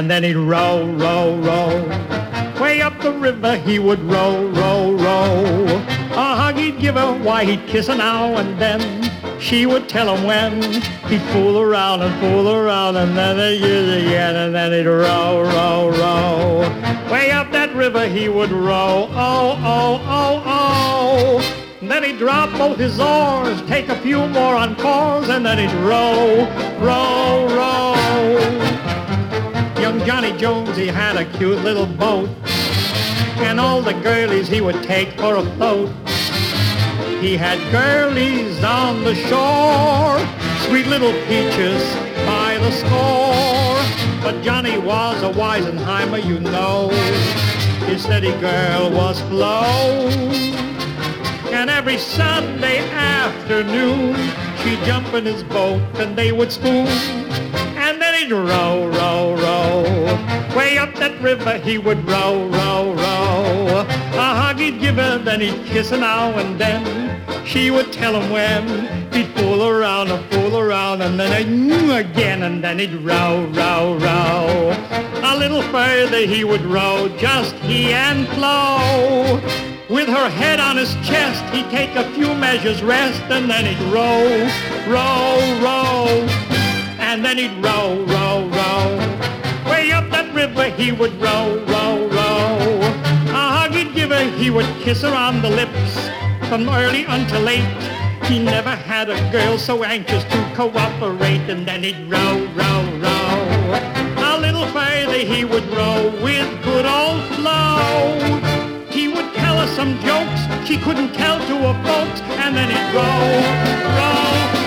and then he'd row, row, row. Way up the river he would row, row, row. A hug he'd give her, why he'd kiss her now and then. She would tell him when. He'd fool around, and then they'd use it again, and then he'd row, row, row. Way up that river he would row, oh, oh, oh, oh. Then he'd drop both his oars, take a few more encores, and then he'd row, row, row. Young Johnny Jones, he had a cute little boat, and all the girlies he would take for a float. He had girlies on the shore, sweet little peaches by the score. But Johnny was a Weisenheimer, you know. His steady girl was Flo. And every Sunday afternoon, she'd jump in his boat and they would spoon. And then he'd row, row, row. Way up that river he would row, row, row. A hug he'd give her, then he'd kiss her now and then. She would tell him when. He'd fool around, and then he'd again, and then he'd row, row, row. A little further he would row, just he and Flo. With her head on his chest, he'd take a few measures rest, and then he'd row, row, row. And then he'd row, row, row. Way up that river he would row, row, row. A hug he'd give her, he would kiss her on the lips. From early until late, he never had a girl so anxious to cooperate. And then he'd row, row, row. A little further he would row with good old Flo. He would tell her some jokes she couldn't tell to her folks, and then he'd row, row,